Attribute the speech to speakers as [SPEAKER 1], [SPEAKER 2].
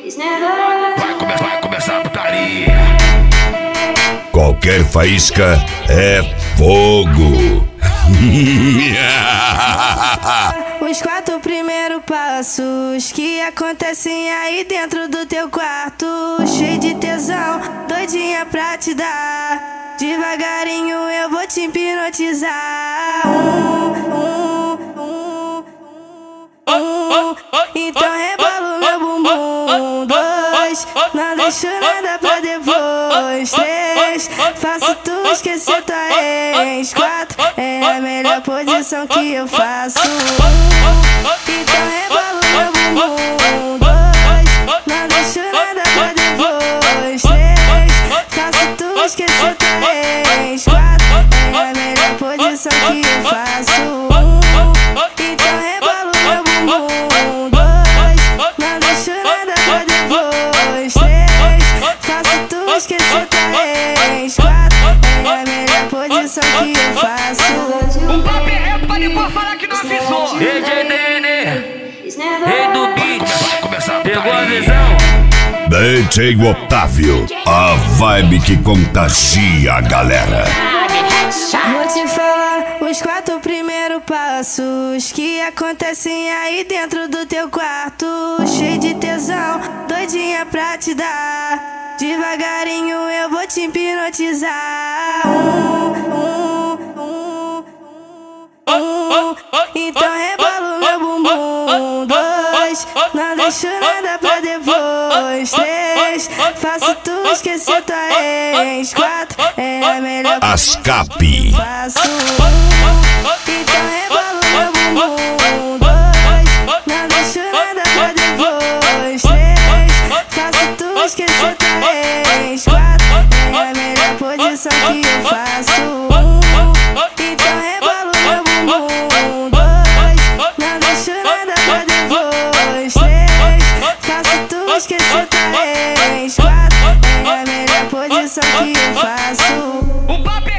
[SPEAKER 1] Vai começar a putaria.
[SPEAKER 2] Qualquer faísca é fogo.
[SPEAKER 3] Os 4 primeiros passos que acontecem aí dentro do teu quarto, cheio de tesão, doidinha pra te dar. Devagarinho eu vou te hipnotizar. Então rebola o meu bumbum. 2, não deixo nada pra depois. 3, faço tu esquecer tua ex. 4, é a melhor posição que eu faço. Então rebola o meu bumbum. 2, não deixo nada pra depois. 3, faço tu esquecer tua ex. 4, é a melhor posição que eu faço. Então rebola o meu bumbum. 2, não deixo nada pra depois. 3, faço tu esquecer tua ex. 4, é a melhor posição que eu faço.
[SPEAKER 1] Um papo é reto pra depois falar que não avisou.
[SPEAKER 4] DJ DN, rei do beat,
[SPEAKER 1] Vai começar a
[SPEAKER 4] pegou a
[SPEAKER 1] putaria.
[SPEAKER 4] visão?
[SPEAKER 2] DJ Otávio, a vibe que contagia a galera.
[SPEAKER 3] Vou te falar os 4 primeiros passos que acontecem aí dentro do teu quarto, cheio de tesão, doidinha pra te dar. Devagarinho eu vou te hipnotizar. Então rebola o meu bumbum. 2, não deixo nada pra depois. 3, faço tu esquecer tua ex. 4, é a melhor
[SPEAKER 2] Ascape.
[SPEAKER 3] faço. Então rebola o meu bumbum. 2, não deixo nada pra depois. 3, faço tu esquecer tua ex. 4, é a melhor posição que eu faço. Então rebola o meu bumbum. 2, não deixo nada pra depois. 3, faço tu esquecer tua ex. 4, é a melhor posição que eu faço.
[SPEAKER 1] Um papo é